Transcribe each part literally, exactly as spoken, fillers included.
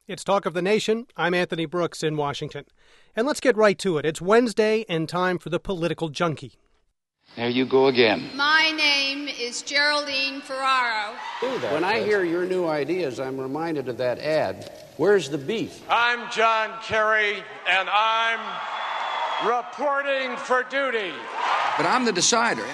It's Talk of the Nation. I'm Anthony Brooks in Washington. And let's get right to it. It's Wednesday and time for the Political Junkie. There you go again. My name is Geraldine Ferraro. When I hear your new ideas, I'm reminded of that ad. Where's the beef? I'm John Kerry, and I'm reporting for duty. But I'm the decider.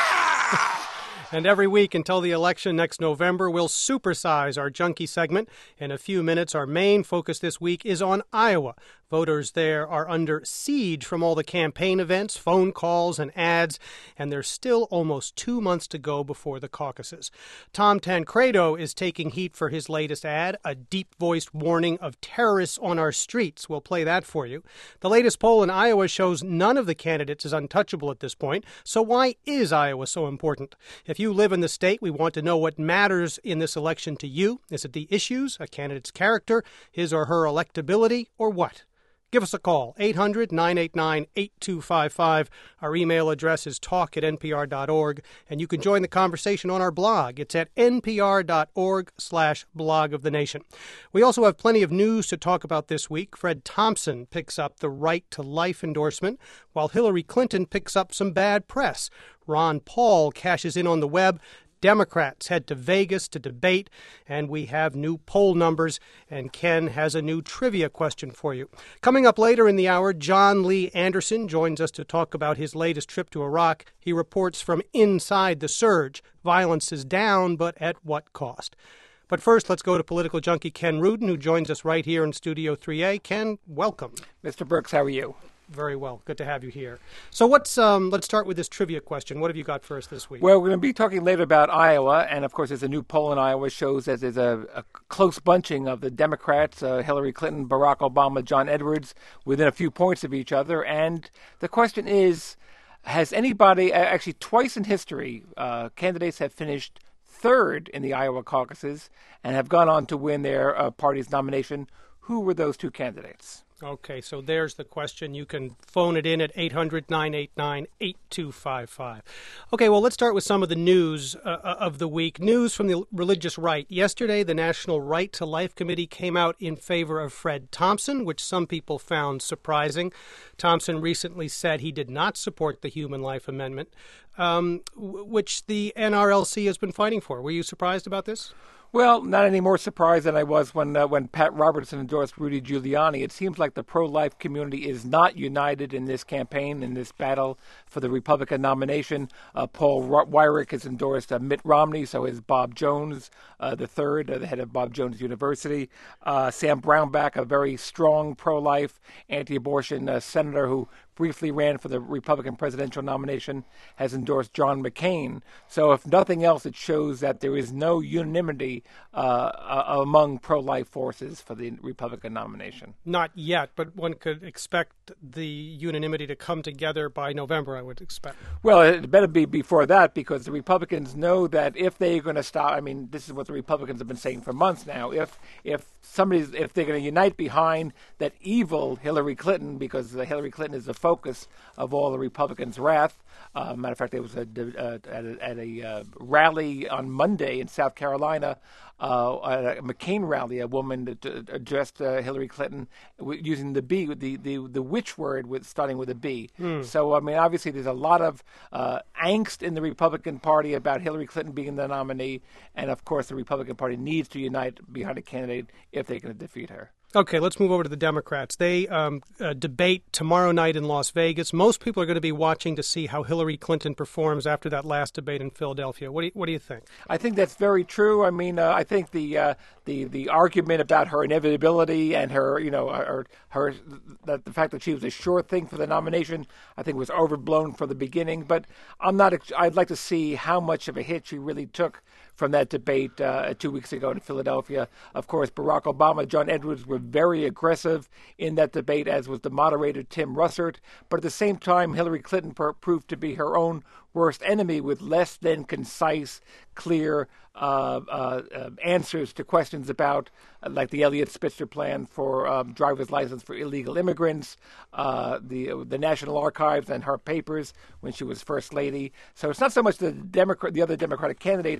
And every week until the election next November, we'll supersize our junkie segment. In a few minutes, our main focus this week is on Iowa. Voters there are under siege from all the campaign events, phone calls, and ads, and there's still almost two months to go before the caucuses. Tom Tancredo is taking heat for his latest ad, a deep-voiced warning of terrorists on our streets. We'll play that for you. The latest poll in Iowa shows none of the candidates is untouchable at this point, so why is Iowa so important? If you live in the state, we want to know what matters in this election to you. Is it the issues, a candidate's character, his or her electability, or what? Give us a call, eight hundred, nine eight nine, eight two five five. Our email address is talk at n p r dot org, and you can join the conversation on our blog. It's at n p r dot org slash blog of the nation. We also have plenty of news to talk about this week. Fred Thompson picks up the right to life endorsement, while Hillary Clinton picks up some bad press. Ron Paul cashes in on the web. Democrats head to Vegas to debate, and we have new poll numbers, and Ken has a new trivia question for you. Coming up later in the hour, John Lee Anderson joins us to talk about his latest trip to Iraq. He reports from inside the surge. Violence is down, but at what cost? But first, let's go to political junkie Ken Rudin, who joins us right here in Studio three A. Ken, welcome. Mister Brooks, how are you? Very well. Good to have you here. So what's um, let's start with this trivia question. What have you got for us this week? Well, we're going to be talking later about Iowa, and of course there's a new poll in Iowa shows that there's a, a close bunching of the Democrats, uh, Hillary Clinton, Barack Obama, John Edwards, within a few points of each other. And the question is, has anybody, actually twice in history, uh, candidates have finished third in the Iowa caucuses and have gone on to win their uh, party's nomination. Who were those two candidates? Okay, so there's the question. You can phone it in at eight hundred, nine eight nine, eight two five five. Okay, well, let's start with some of the news uh, of the week. News from the religious right. Yesterday, the National Right to Life Committee came out in favor of Fred Thompson, which some people found surprising. Thompson recently said he did not support the Human Life Amendment, um, which the N R L C has been fighting for. Were you surprised about this? Well, not any more surprised than I was when uh, when Pat Robertson endorsed Rudy Giuliani. It seems like the pro-life community is not united in this campaign, in this battle for the Republican nomination. Uh, Paul Weyrich has endorsed uh, Mitt Romney, so is Bob Jones, uh, the third, uh, the head of Bob Jones University. Uh, Sam Brownback, a very strong pro-life, anti-abortion uh, senator who briefly ran for the Republican presidential nomination, has endorsed John McCain. So if nothing else, it shows that there is no unanimity uh, uh, among pro-life forces for the Republican nomination. Not yet, but one could expect the unanimity to come together by November, I would expect. Well, it better be before that, because the Republicans know that if they're going to stop, I mean, this is what the Republicans have been saying for months now, if if somebody's, if they're going to unite behind that evil Hillary Clinton, because Hillary Clinton is the focus of all the Republicans' wrath. Uh, matter of fact, there was a, uh, at a, at a uh, rally on Monday in South Carolina, uh, at a McCain rally, a woman that, uh, addressed uh, Hillary Clinton w- using the B, the, the, the witch word with starting with a B. Hmm. So, I mean, obviously there's a lot of uh, angst in the Republican Party about Hillary Clinton being the nominee, and of course the Republican Party needs to unite behind a candidate if they're going to defeat her. Okay, let's move over to the Democrats. They um, uh, debate tomorrow night in Las Vegas. Most people are going to be watching to see how Hillary Clinton performs after that last debate in Philadelphia. What do you, what do you think? I think that's very true. I mean, uh, I think the uh, the the argument about her inevitability and her, you know, her her that the fact that she was a sure thing for the nomination, I think was overblown from the beginning. But I'm not. I'd like to see how much of a hit she really took from that debate uh, two weeks ago in Philadelphia. Of course, Barack Obama, John Edwards were very aggressive in that debate, as was the moderator Tim Russert. But at the same time, Hillary Clinton per- proved to be her own worst enemy with less than concise, clear uh, uh, uh, answers to questions about, uh, like the Elliott Spitzer plan for um, driver's license for illegal immigrants, uh, the the National Archives and her papers when she was First Lady. So it's not so much the Democrat, the other Democratic candidates are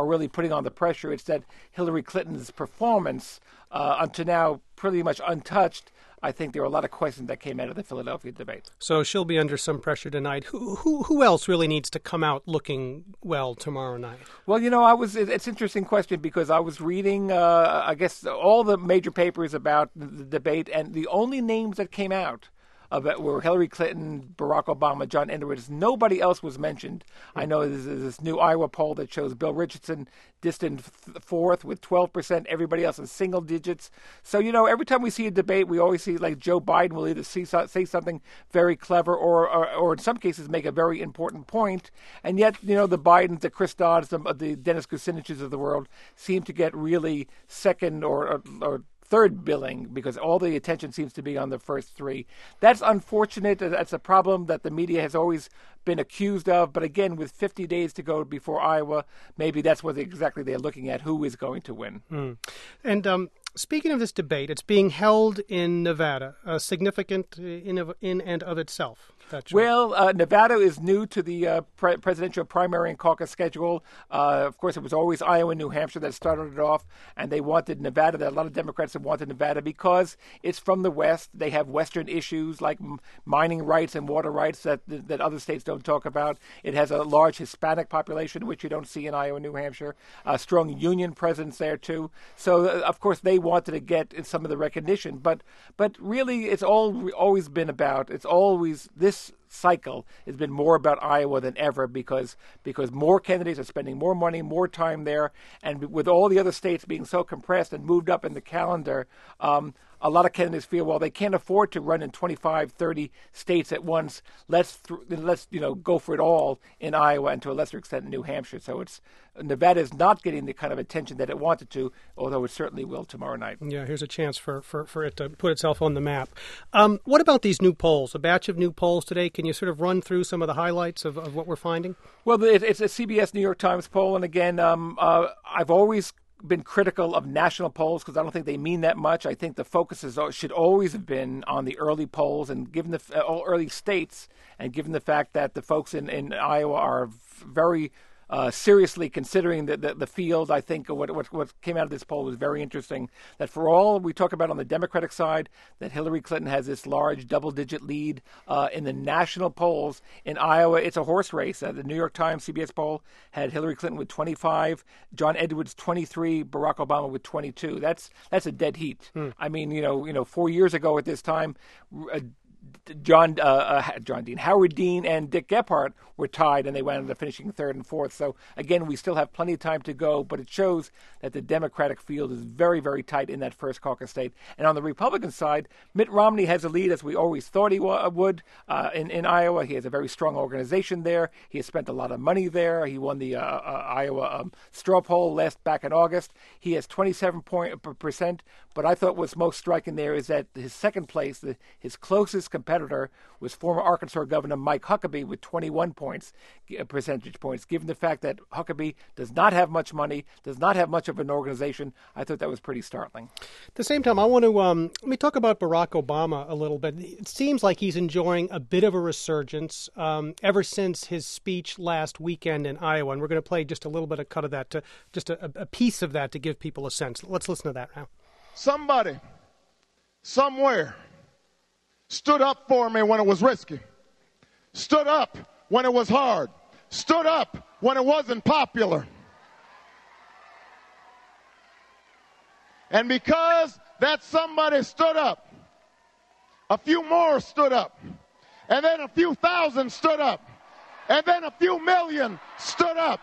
are really putting on the pressure. It's that Hillary Clinton's performance, uh, until now pretty much untouched. I think there were a lot of questions that came out of the Philadelphia debate. So she'll be under some pressure tonight. Who who, who else really needs to come out looking well tomorrow night? Well, you know, I was. It's an interesting question because I was reading, uh, I guess, all the major papers about the debate, and the only names that came out About, were Hillary Clinton, Barack Obama, John Edwards. Nobody else was mentioned. I know there's this new Iowa poll that shows Bill Richardson distant fourth with twelve percent. Everybody else in single digits. So, you know, every time we see a debate, we always see like Joe Biden will either see, say something very clever or, or, or in some cases make a very important point. And yet, you know, the Bidens, the Chris Dodds, the, the Dennis Kuciniches of the world seem to get really second or, or, or third billing because all the attention seems to be on the first three. That's unfortunate. That's a problem that the media has always been accused of. But again, with fifty days to go before Iowa, maybe that's what exactly they're looking at, who is going to win. Mm. And um, speaking of this debate, it's being held in Nevada, uh, significant in, of, in and of itself. Well, uh, Nevada is new to the uh, pre- presidential primary and caucus schedule. Uh, of course, it was always Iowa and New Hampshire that started it off, and they wanted Nevada. There are a lot of Democrats that wanted Nevada because it's from the West. They have Western issues like m- mining rights and water rights that that other states don't talk about. It has a large Hispanic population, which you don't see in Iowa and New Hampshire. A strong union presence there, too. So, uh, of course, they wanted to get some of the recognition. But, but really, it's all always been about, it's always this cycle has been more about Iowa than ever because because more candidates are spending more money, more time there, and with all the other states being so compressed and moved up in the calendar, um, a lot of candidates feel, well, they can't afford to run in twenty-five, thirty states at once. Let's th- let's you know go for it all in Iowa and to a lesser extent in New Hampshire. So it's Nevada is not getting the kind of attention that it wanted to, although it certainly will tomorrow night. Yeah, here's a chance for, for, for it to put itself on the map. Um, what about these new polls? A batch of new polls today. Can you sort of run through some of the highlights of, of what we're finding? Well, it, it's a C B S New York Times poll, and again, um, uh, I've always been critical of national polls because I don't think they mean that much. I think the focus is, should always have been on the early polls, and given the uh, all early states, and given the fact that the folks in, in Iowa are very Uh, seriously considering the, the, the field, I think what, what what came out of this poll was very interesting. That for all we talk about on the Democratic side, that Hillary Clinton has this large double-digit lead uh, in the national polls. In Iowa, it's a horse race. Uh, the New York Times C B S poll had Hillary Clinton with twenty-five, John Edwards twenty-three, Barack Obama with twenty-two. That's that's a dead heat. Hmm. I mean, you know, you know, four years ago at this time, uh, John uh, uh, John Dean, Howard Dean, and Dick Gephardt were tied, and they wound up finishing third and fourth. So again, we still have plenty of time to go, but it shows that the Democratic field is very, very tight in that first caucus state. And on the Republican side, Mitt Romney has a lead, as we always thought he wa- would. Uh, in in Iowa, he has a very strong organization there. He has spent a lot of money there. He won the uh, uh, Iowa um, straw poll last back in August. He has twenty-seven percent. But I thought what's most striking there is that his second place, the, his closest competitor, was former Arkansas Governor Mike Huckabee with twenty-one points, percentage points. Given the fact that Huckabee does not have much money, does not have much of an organization, I thought that was pretty startling. At the same time, I want to um, let me talk about Barack Obama a little bit. It seems like he's enjoying a bit of a resurgence um, ever since his speech last weekend in Iowa, and we're going to play just a little bit of cut of that, to just a, a piece of that to give people a sense. Let's listen to that now. Somebody, somewhere, stood up for me when it was risky, stood up when it was hard, stood up when it wasn't popular. And because that somebody stood up, a few more stood up, and then a few thousand stood up, and then a few million stood up.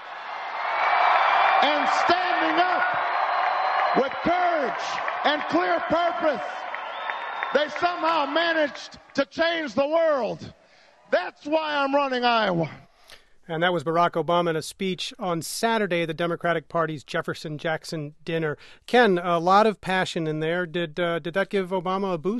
And standing up with courage and clear purpose, they somehow managed to change the world. That's why I'm running Iowa. And that was Barack Obama in a speech on Saturday at the Democratic Party's Jefferson Jackson dinner. Ken, a lot of passion in there. Did uh, did that give Obama a boost?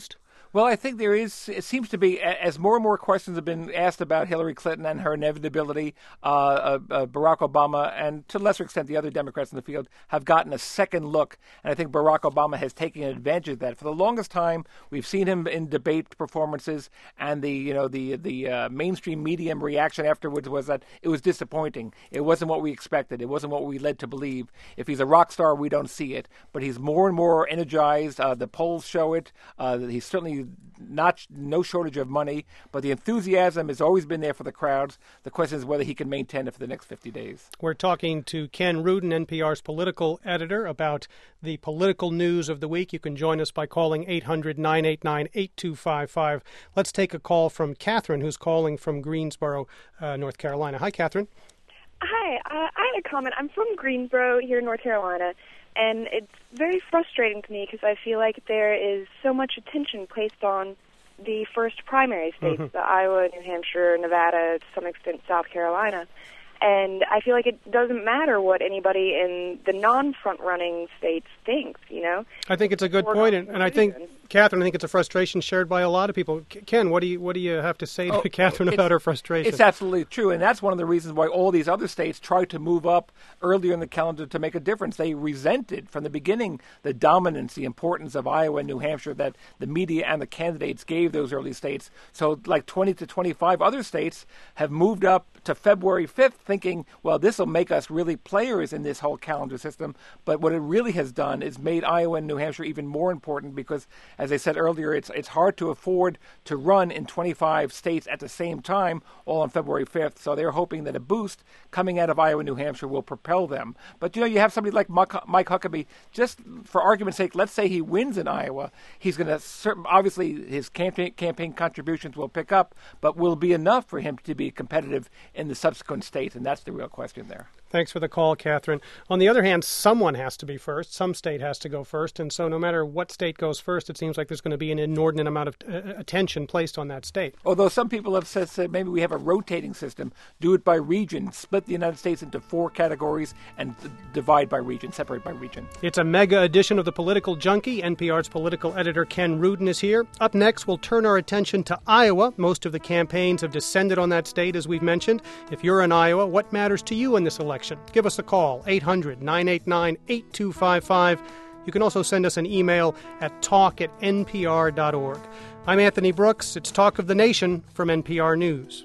Well, I think there is, it seems to be, as more and more questions have been asked about Hillary Clinton and her inevitability, uh, uh, uh, Barack Obama, and to a lesser extent the other Democrats in the field, have gotten a second look. And I think Barack Obama has taken advantage of that. For the longest time, we've seen him in debate performances, and the, you know, the, the uh, mainstream media reaction afterwards was that it was disappointing. It wasn't what we expected. It wasn't what we led to believe. If he's a rock star, we don't see it. But he's more and more energized. Uh, the polls show it. Uh, he's certainly not no shortage of money, but the enthusiasm has always been there for the crowds. The question is whether he can maintain it for the next fifty days. We're talking to Ken Rudin, N P R's political editor, about the political news of the week. You can join us by calling eight hundred, nine eight nine, eight two five five. Let's take a call from Catherine, who's calling from Greensboro, uh, North Carolina. Hi, Catherine. Hi, uh, I had a comment. I'm from Greensboro here in North Carolina, and it's very frustrating to me because I feel like there is so much attention placed on the first primary states, mm-hmm. the Iowa, New Hampshire, Nevada, to some extent South Carolina. And I feel like it doesn't matter what anybody in the non-front-running states thinks, you know? I think it's a good point, and, and I think, Catherine, I think it's a frustration shared by a lot of people. Ken, what do you what do you have to say to oh, Catherine about her frustration? It's absolutely true, and that's one of the reasons why all these other states tried to move up earlier in the calendar to make a difference. They resented from the beginning the dominance, the importance of Iowa and New Hampshire that the media and the candidates gave those early states. So like twenty to twenty-five other states have moved up to February fifth thinking, well, this will make us really players in this whole calendar system. But what it really has done is made Iowa and New Hampshire even more important because, as I said earlier, it's it's hard to afford to run in twenty-five states at the same time, all on February fifth. So they're hoping that a boost coming out of Iowa and New Hampshire will propel them. But, you know, you have somebody like Mike Huckabee, just for argument's sake, let's say he wins in Iowa. He's going to, obviously, his campaign, campaign contributions will pick up, but will be enough for him to be competitive in the subsequent states, and that's the real question there. Thanks for the call, Catherine. On the other hand, someone has to be first. Some state has to go first. And so no matter what state goes first, it seems like there's going to be an inordinate amount of uh, attention placed on that state. Although some people have said, said maybe we have a rotating system, do it by region, split the United States into four categories and d- divide by region, separate by region. It's a mega edition of The Political Junkie. N P R's political editor Ken Rudin is here. Up next, we'll turn our attention to Iowa. Most of the campaigns have descended on that state, as we've mentioned. If you're in Iowa, what matters to you in this election? Give us a call, eight hundred, nine eight nine, eight two five five. You can also send us an email at talk at n p r dot org. I'm Anthony Brooks. It's Talk of the Nation from N P R News.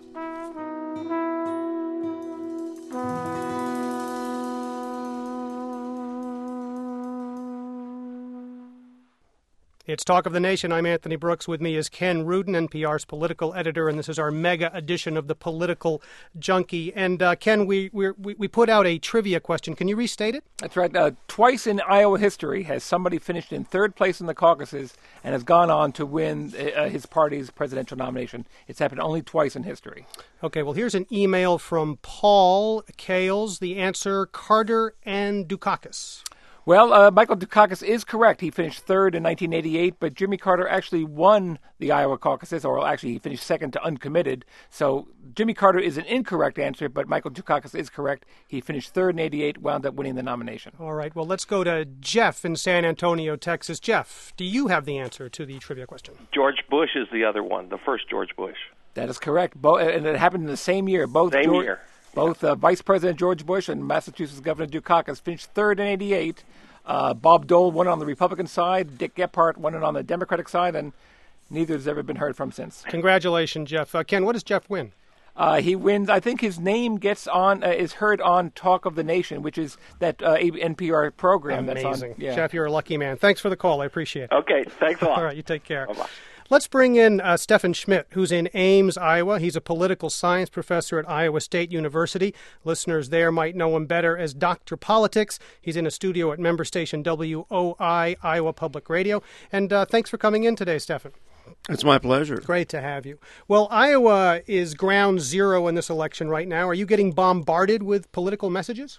It's Talk of the Nation. I'm Anthony Brooks. With me is Ken Rudin, N P R's political editor, and this is our mega edition of The Political Junkie. And, uh, Ken, we, we we put out a trivia question. Can you restate it? That's right. Uh, twice in Iowa history has somebody finished in third place in the caucuses and has gone on to win uh, his party's presidential nomination. It's happened only twice in history. Okay, well, here's an email from Paul Kales. The answer, Carter and Dukakis. Well, uh, Michael Dukakis is correct. He finished third in nineteen eighty-eight, but Jimmy Carter actually won the Iowa caucuses, or actually he finished second to uncommitted. So Jimmy Carter is an incorrect answer, but Michael Dukakis is correct. He finished third in eighty-eight, wound up winning the nomination. All right, well, let's go to Jeff in San Antonio, Texas. Jeff, do you have the answer to the trivia question? George Bush is the other one, the first George Bush. That is correct. Bo- and it happened in the same year. Both same George- year. Both uh, Vice President George Bush and Massachusetts Governor Dukakis finished third in eighty-eight. Uh, Bob Dole won on the Republican side. Dick Gephardt won it on the Democratic side, and neither has ever been heard from since. Congratulations, Jeff. Uh, Ken, what does Jeff win? Uh, he wins. I think his name gets on uh, is heard on Talk of the Nation, which is that uh, N P R program. Amazing. That's on. Yeah. Jeff, you're a lucky man. Thanks for the call. I appreciate it. Okay, thanks a lot. All right, you take care. Bye-bye. Let's bring in uh, Stephen Schmidt, who's in Ames, Iowa. He's a political science professor at Iowa State University. Listeners there might know him better as Doctor Politics. He's in a studio at member station W O I, Iowa Public Radio. And uh, thanks for coming in today, Stephen. It's my pleasure. Great to have you. Well, Iowa is ground zero in this election right now. Are you getting bombarded with political messages?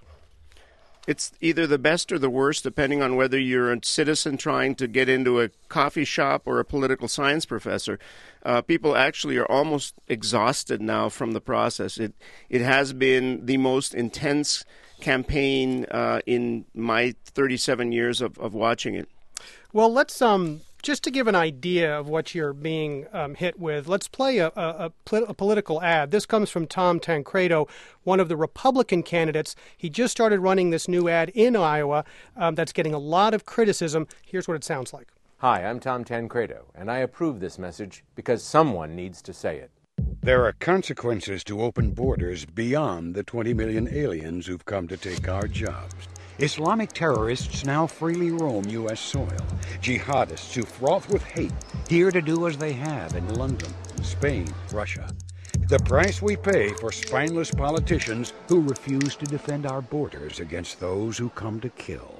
It's either the best or the worst, depending on whether you're a citizen trying to get into a coffee shop or a political science professor. Uh, people actually are almost exhausted now from the process. It it has been the most intense campaign uh, in my thirty-seven years of, of watching it. Well, let's um just to give an idea of what you're being um, hit with, let's play a, a, a, a political ad. This comes from Tom Tancredo, one of the Republican candidates. He just started running this new ad in Iowa um, that's getting a lot of criticism. Here's what it sounds like. Hi, I'm Tom Tancredo, and I approve this message because someone needs to say it. There are consequences to open borders beyond the twenty million aliens who've come to take our jobs. Islamic terrorists now freely roam U S soil. Jihadists who froth with hate, here to do as they have in London, Spain, Russia. The price we pay for spineless politicians who refuse to defend our borders against those who come to kill.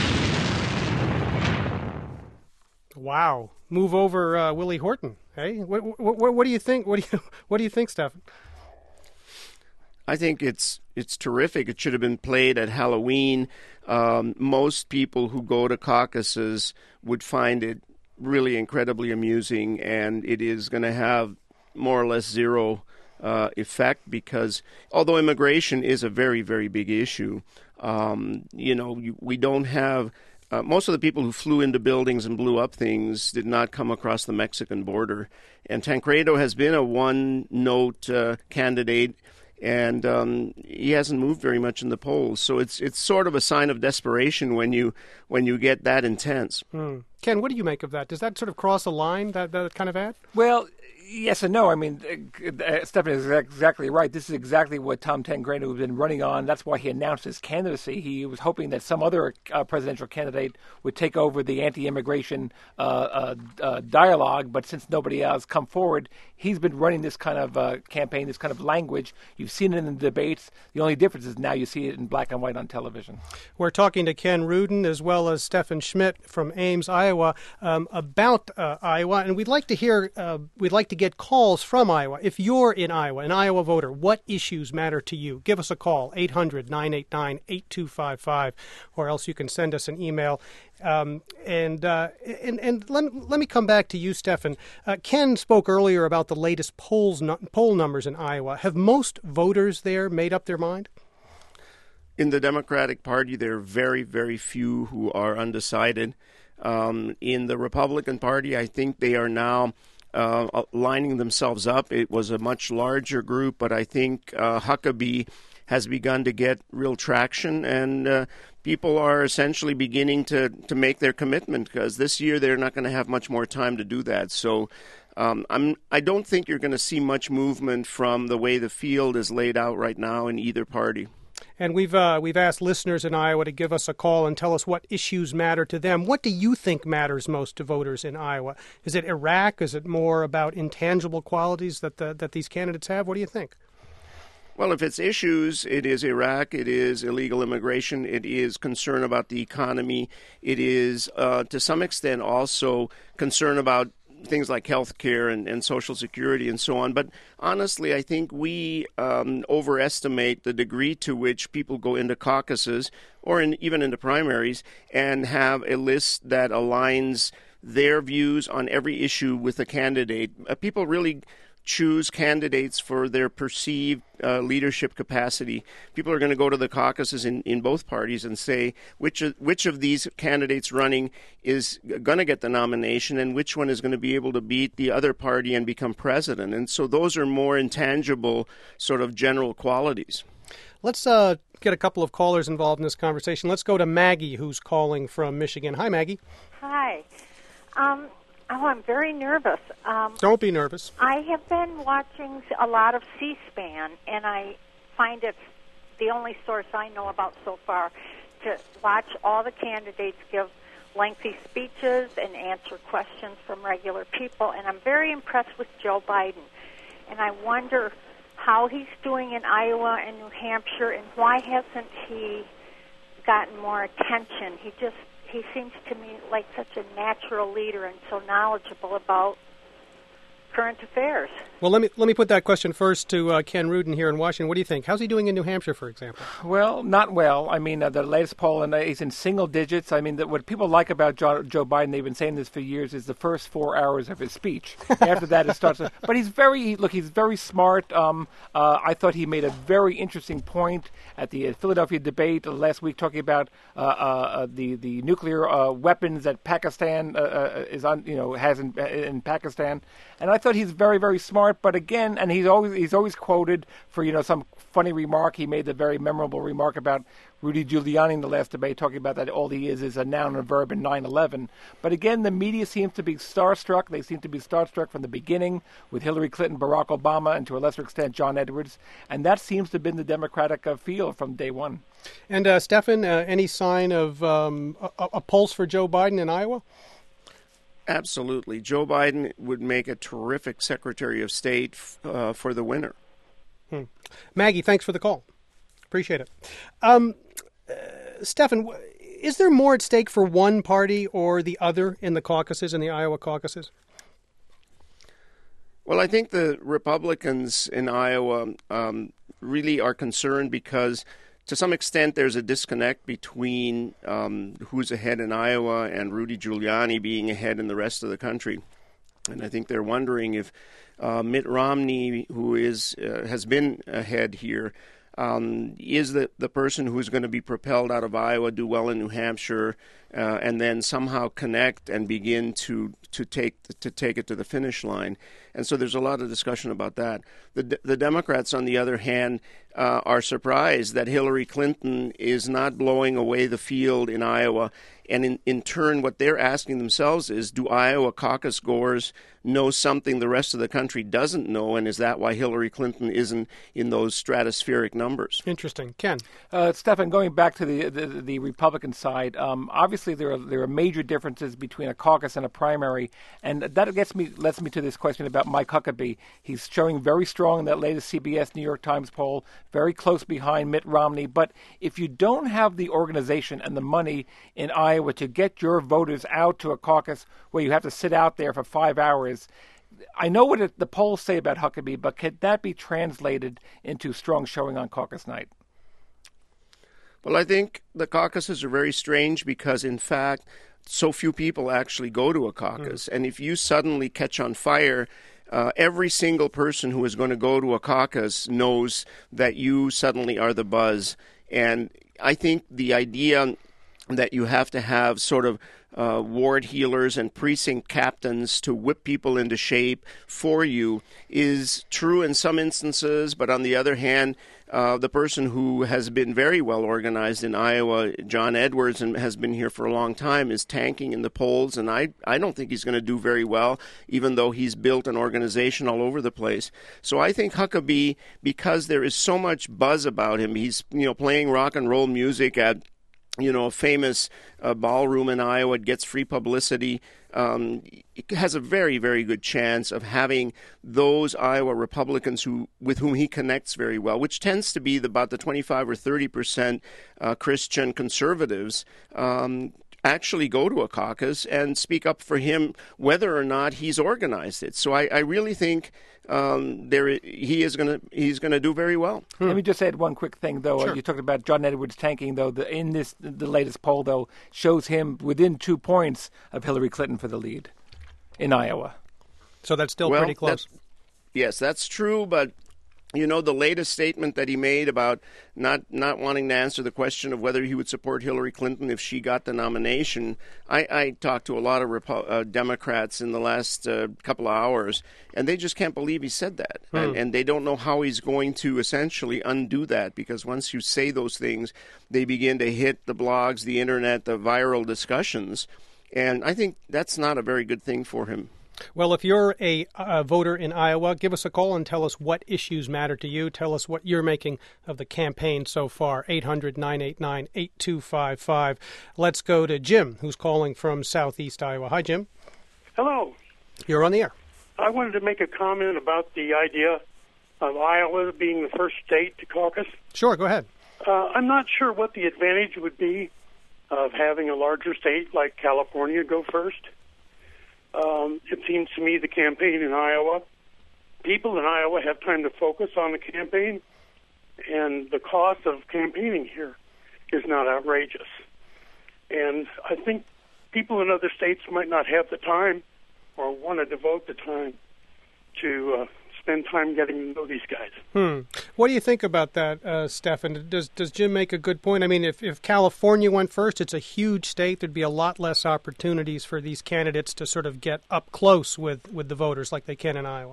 Wow. Move over uh, Willie Horton. Hey, what, what, what do you think? What do you what do you think, Stefan? I think it's it's terrific. It should have been played at Halloween. Um, most people who go to caucuses would find it really incredibly amusing, and it is going to have more or less zero uh, effect because although immigration is a very, very big issue, um, you know, you, we don't have... Uh, most of the people who flew into buildings and blew up things did not come across the Mexican border. And Tancredo has been a one-note uh, candidate, and um, he hasn't moved very much in the polls. So it's it's sort of a sign of desperation when you when you get that intense. Hmm. Ken, what do you make of that? Does that sort of cross a line, that, that kind of ad? Well, yes and no. I mean, uh, Stephanie is exactly right. This is exactly what Tom Tancredo has been running on. That's why he announced his candidacy. He was hoping that some other uh, presidential candidate would take over the anti-immigration uh, uh, uh, dialogue. But since nobody else come forward, he's been running this kind of uh, campaign, this kind of language. You've seen it in the debates. The only difference is now you see it in black and white on television. We're talking to Ken Rudin as well as Stefan Schmidt from Ames, Iowa, um, about uh, Iowa, and we'd like to hear, uh, we'd like to get calls from Iowa. If you're in Iowa, an Iowa voter, what issues matter to you? Give us a call, eight hundred, nine eight nine, eight two five five, or else you can send us an email. Um, and, uh, and and let, let me come back to you, Stefan. Uh, Ken spoke earlier about the latest polls no, poll numbers in Iowa. Have most voters there made up their mind? In the Democratic Party, there are very, very few who are undecided. Um, in the Republican Party, I think they are now uh, lining themselves up. It was a much larger group, but I think uh, Huckabee has begun to get real traction, and uh, people are essentially beginning to, to make their commitment because this year they're not going to have much more time to do that. So um, I'm, I don't think you're going to see much movement from the way the field is laid out right now in either party. And we've uh, we've asked listeners in Iowa to give us a call and tell us what issues matter to them. What do you think matters most to voters in Iowa? Is it Iraq? Is it more about intangible qualities that the, that these candidates have? What do you think? Well, if it's issues, it is Iraq, it is illegal immigration, it is concern about the economy, it is uh, to some extent also concern about things like health care and, and Social Security and so on. But honestly, I think we um, overestimate the degree to which people go into caucuses or in, even into primaries and have a list that aligns their views on every issue with a candidate. Uh, people really choose candidates for their perceived uh, leadership capacity. People are going to go to the caucuses in, in both parties and say which of, which of these candidates running is going to get the nomination and which one is going to be able to beat the other party and become president. And so those are more intangible sort of general qualities. Let's uh, get a couple of callers involved in this conversation. Let's go to Maggie, who's calling from Michigan. Hi, Maggie. Hi. Um, Oh, I'm very nervous. Um, Don't be nervous. I have been watching a lot of C-SPAN, and I find it's the only source I know about so far to watch all the candidates give lengthy speeches and answer questions from regular people, and I'm very impressed with Joe Biden. And I wonder how he's doing in Iowa and New Hampshire, and why hasn't he gotten more attention? He just He seems to me like such a natural leader and so knowledgeable about current affairs. Well, let me let me put that question first to uh, Ken Rudin here in Washington. What do you think? How's he doing in New Hampshire, for example? Well, not well. I mean, uh, the latest poll, and uh, he's in single digits. I mean, the, what people like about Joe, Joe Biden, they've been saying this for years, is the first four hours of his speech. After that, it starts. To, but he's very look. He's very smart. Um, uh, I thought he made a very interesting point at the Philadelphia debate last week, talking about uh, uh, the the nuclear uh, weapons that Pakistan uh, uh, is on. You know, has in, in Pakistan, and I thought he's very very smart. But again, and he's always he's always quoted for you know some funny remark. He made the very memorable remark about Rudy Giuliani in the last debate, talking about that all he is is a noun and a verb in nine eleven. But again, the media seems to be starstruck. They seem to be starstruck from the beginning with Hillary Clinton, Barack Obama, and to a lesser extent John Edwards. And that seems to have been the Democratic uh, field from day one. And uh, Stefan, uh, any sign of um, a, a pulse for Joe Biden in Iowa? Absolutely. Joe Biden would make a terrific Secretary of State uh, for the winner. Hmm. Maggie, thanks for the call. Appreciate it. Um, uh, Stefan, is there more at stake for one party or the other in the caucuses, in the Iowa caucuses? Well, I think the Republicans in Iowa um, really are concerned because to some extent there's a disconnect between um, who's ahead in Iowa and Rudy Giuliani being ahead in the rest of the country. And I think they're wondering if uh, Mitt Romney, who is uh, has been ahead here, Um, is the, the person who's going to be propelled out of Iowa, do well in New Hampshire, uh, and then somehow connect and begin to to take to take it to the finish line. And so there's a lot of discussion about that. The the Democrats, on the other hand, uh, are surprised that Hillary Clinton is not blowing away the field in Iowa. And in, in turn, what they're asking themselves is, do Iowa caucus goers know something the rest of the country doesn't know? And is that why Hillary Clinton isn't in those stratospheric numbers? Interesting. Ken? Uh, Stefan, going back to the the, the Republican side, um, obviously there are there are major differences between a caucus and a primary. And that gets me lets me to this question about Mike Huckabee. He's showing very strong in that latest C B S New York Times poll, very close behind Mitt Romney. But if you don't have the organization and the money in Iowa to get your voters out to a caucus where you have to sit out there for five hours, I know what it, the polls say about Huckabee, but can that be translated into strong showing on caucus night? Well, I think the caucuses are very strange because, in fact, so few people actually go to a caucus. Mm. And if you suddenly catch on fire, uh, every single person who is going to go to a caucus knows that you suddenly are the buzz. And I think the idea that you have to have sort of uh, ward healers and precinct captains to whip people into shape for you is true in some instances, but on the other hand, uh, the person who has been very well organized in Iowa, John Edwards, and has been here for a long time, is tanking in the polls, and I, I don't think he's going to do very well, even though he's built an organization all over the place. So I think Huckabee, because there is so much buzz about him, he's you know playing rock and roll music at you know, a famous uh, ballroom in Iowa, it gets free publicity. Um, it has a very, very good chance of having those Iowa Republicans who, with whom he connects very well, which tends to be the, about the twenty-five or thirty percent uh, Christian conservatives, um, actually go to a caucus and speak up for him, whether or not he's organized it. So I, I really think um, there he is going to he's going to do very well. Hmm. Let me just add one quick thing, though. Sure. Uh, you talked about John Edwards tanking, though. The, in this, the latest poll, though, shows him within two points of Hillary Clinton for the lead in Iowa. So that's still well, pretty close. That, yes, that's true, but you know, the latest statement that he made about not, not wanting to answer the question of whether he would support Hillary Clinton if she got the nomination. I, I talked to a lot of Repo- uh, Democrats in the last uh, couple of hours, and they just can't believe he said that. Hmm. And, and they don't know how he's going to essentially undo that, because once you say those things, they begin to hit the blogs, the internet, the viral discussions. And I think that's not a very good thing for him. Well, if you're a, a voter in Iowa, give us a call and tell us what issues matter to you. Tell us what you're making of the campaign so far. eight hundred, nine eight nine, eight two five five. Let's go to Jim, who's calling from southeast Iowa. Hi, Jim. Hello. You're on the air. I wanted to make a comment about the idea of Iowa being the first state to caucus. Sure, go ahead. Uh, I'm not sure what the advantage would be of having a larger state like California go first. Um, Um, it seems to me the campaign in Iowa, people in Iowa have time to focus on the campaign, and the cost of campaigning here is not outrageous. And I think people in other states might not have the time or want to devote the time to uh, spend time getting to know these guys. Hmm. What do you think about that, uh, Stefan? Does does Jim make a good point? I mean, if, if California went first, it's a huge state. There'd be a lot less opportunities for these candidates to sort of get up close with, with the voters like they can in Iowa.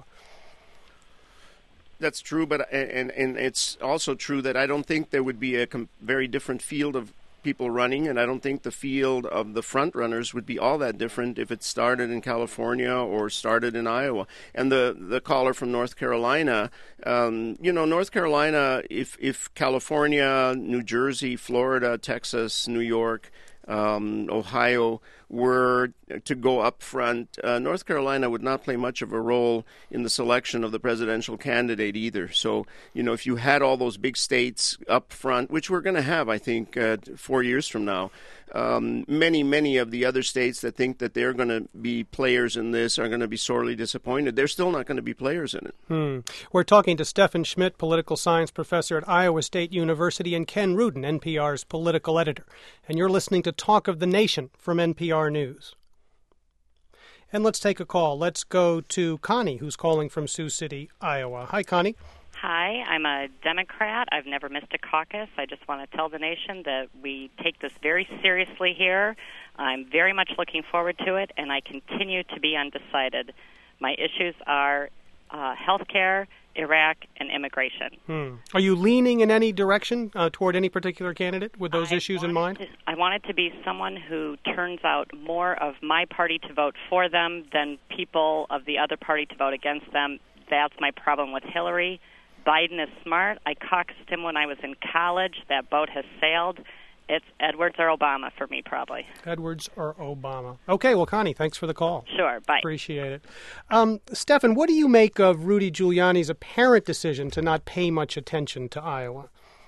That's true, but and and it's also true that I don't think there would be a com- very different field of people running, and I don't think the field of the front runners would be all that different if it started in California or started in Iowa. And the, the caller from North Carolina, um, you know, North Carolina, if if California, New Jersey, Florida, Texas, New York, um, Ohio were to go up front, uh, North Carolina would not play much of a role in the selection of the presidential candidate either. So, you know, if you had all those big states up front, which we're going to have, I think, uh, four years from now, um, many, many of the other states that think that they're going to be players in this are going to be sorely disappointed. They're still not going to be players in it. Hmm. We're talking to Stefan Schmidt, political science professor at Iowa State University, and Ken Rudin, N P R's political editor. And you're listening to Talk of the Nation from N P R News. And let's take a call. Let's go to Connie, who's calling from Sioux City, Iowa. Hi, Connie. Hi, I'm a Democrat. I've never missed a caucus. I just want to tell the nation that we take this very seriously here. I'm very much looking forward to it, and I continue to be undecided. My issues are uh, health care, Iraq, and immigration. Hmm. Are you leaning in any direction uh, toward any particular candidate with those I issues in mind? To, I want it to be someone who turns out more of my party to vote for them than people of the other party to vote against them. That's my problem with Hillary. Biden is smart. I caucused him when I was in college. That boat has sailed. It's Edwards or Obama for me, probably. Edwards or Obama. Okay, well, Connie, thanks for the call. Sure, bye. Appreciate it. Um, Stefan, what do you make of Rudy Giuliani's apparent decision to not pay much attention to Iowa?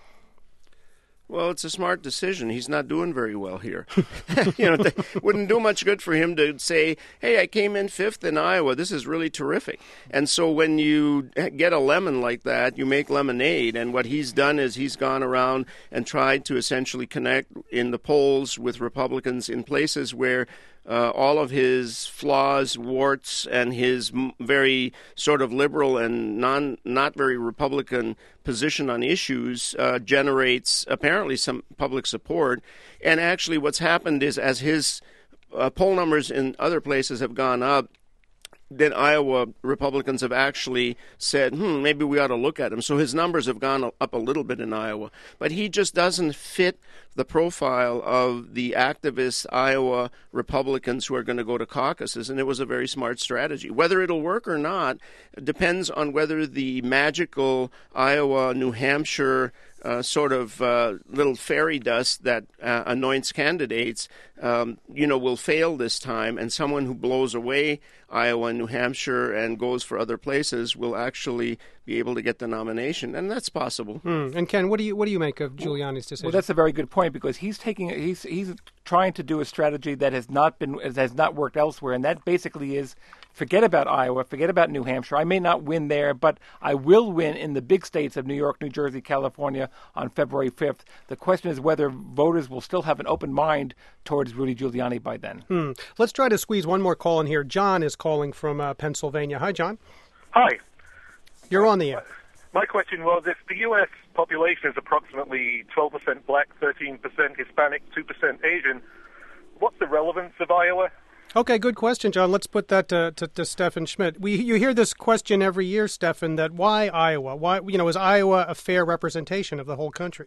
Well, it's a smart decision. He's not doing very well here. you know, it wouldn't do much good for him to say, hey, I came in fifth in Iowa. This is really terrific. And so when you get a lemon like that, you make lemonade. And what he's done is he's gone around and tried to essentially connect in the polls with Republicans in places where Uh, all of his flaws, warts, and his m- very sort of liberal and non not very Republican position on issues uh, generates apparently some public support. And actually what's happened is as his uh, poll numbers in other places have gone up, then Iowa Republicans have actually said, hmm, maybe we ought to look at him. So his numbers have gone up a little bit in Iowa. But he just doesn't fit the profile of the activist Iowa Republicans who are going to go to caucuses, and it was a very smart strategy. Whether it'll work or not depends on whether the magical Iowa, New Hampshire Uh, sort of uh, little fairy dust that uh, anoints candidates, um, you know, will fail this time, and someone who blows away Iowa and New Hampshire and goes for other places will actually be able to get the nomination, and that's possible. Hmm. And Ken, what do you what do you make of Giuliani's decision? Well, that's a very good point because he's taking he's he's trying to do a strategy that has not been has not worked elsewhere, and that basically is forget about Iowa, forget about New Hampshire. I may not win there, but I will win in the big states of New York, New Jersey, California on February fifth. The question is whether voters will still have an open mind towards Rudy Giuliani by then. Hmm. Let's try to squeeze one more call in here. John is calling from uh, Pennsylvania. Hi, John. Hi. You're on the air. My question was, if the U S population is approximately twelve percent black, thirteen percent Hispanic, two percent Asian, what's the relevance of Iowa? Okay, good question, John. Let's put that to, to, to Stefan Schmidt. We you hear this question every year, Stefan, that why Iowa? Why you know is Iowa a fair representation of the whole country?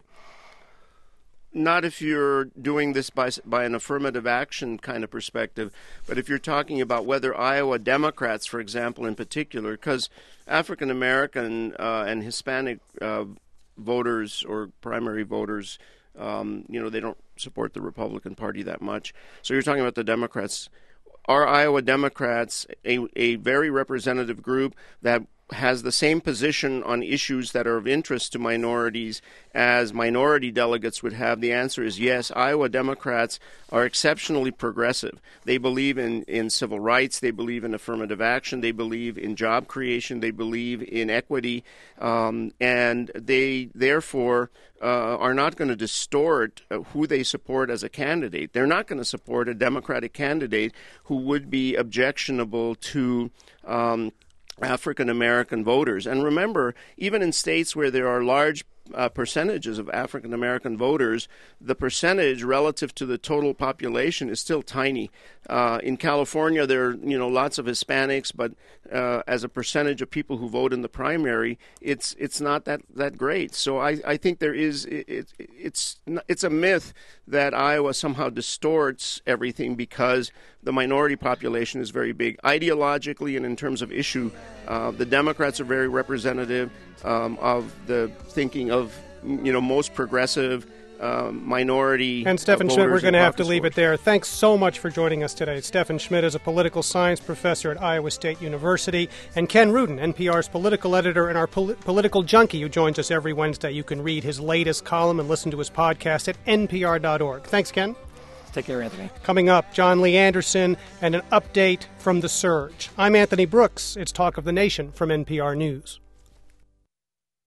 Not if you're doing this by by an affirmative action kind of perspective, but if you're talking about whether Iowa Democrats, for example, in particular, because African American uh, and Hispanic uh, voters or primary voters, um, you know, they don't support the Republican Party that much. So you're talking about the Democrats. Are Iowa Democrats a, a very representative group that has the same position on issues that are of interest to minorities as minority delegates would have? The answer is yes. Iowa Democrats are exceptionally progressive. They believe in, in civil rights. They believe in affirmative action. They believe in job creation. They believe in equity. Um, and they, therefore, uh, are not going to distort uh, who they support as a candidate. They're not going to support a Democratic candidate who would be objectionable to um, African American voters. And remember, even in states where there are large uh, percentages of African American voters, the percentage relative to the total population is still tiny. Uh, in California, there are you know lots of Hispanics, but uh, as a percentage of people who vote in the primary, it's it's not that, that great. So I, I think there is it, it, it's it's a myth that Iowa somehow distorts everything because the minority population is very big. Ideologically and in terms of issue, uh, the Democrats are very representative um, of the thinking of you know most progressive Um, minority And Stephan uh, Schmidt, we're going to have to caucus leave voters. it there. Thanks so much for joining us today. Stephan Schmidt is a political science professor at Iowa State University. And Ken Rudin, N P R's political editor and our pol- political junkie who joins us every Wednesday. You can read his latest column and listen to his podcast at N P R dot org. Thanks, Ken. Take care, Anthony. Coming up, John Lee Anderson and an update from The Surge. I'm Anthony Brooks. It's Talk of the Nation from N P R News.